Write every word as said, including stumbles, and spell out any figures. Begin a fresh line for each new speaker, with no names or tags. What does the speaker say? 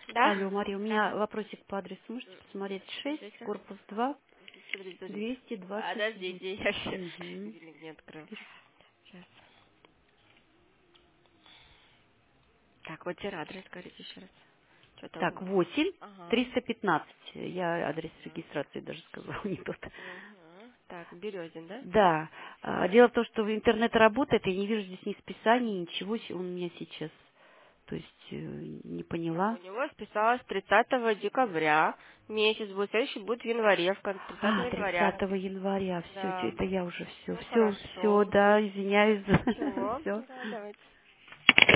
Да?
Алло, Мария, у меня
Ага.
вопросик по адресу. Можете посмотреть? шесть,
Смотрите.
корпус два,
Подождите, подождите.
двести двадцать семь.
Подождите, я сейчас
Угу.
будильник не открыл. Сейчас. Так, вот теперь адрес, говорите еще раз. Что
Так,
там?
восемь,
Ага.
триста пятнадцать. Я адрес регистрации даже сказала, не тот.
Угу. Так, Березин, да?
Да. А, Дело в том, что интернет работает, я не вижу здесь ни списания, ничего. с- Он у меня сейчас, то есть, э, не
Так, у
поняла.
него списалось тридцатого декабря. Месяц будет, следующий будет в январе, в конце тридцатого
А,
января.
тридцатого января. Все,
Да.
это я уже все.
Ну,
Все, все,
хорошо.
да, извиняюсь за
Чего?
все.
Да, давайте.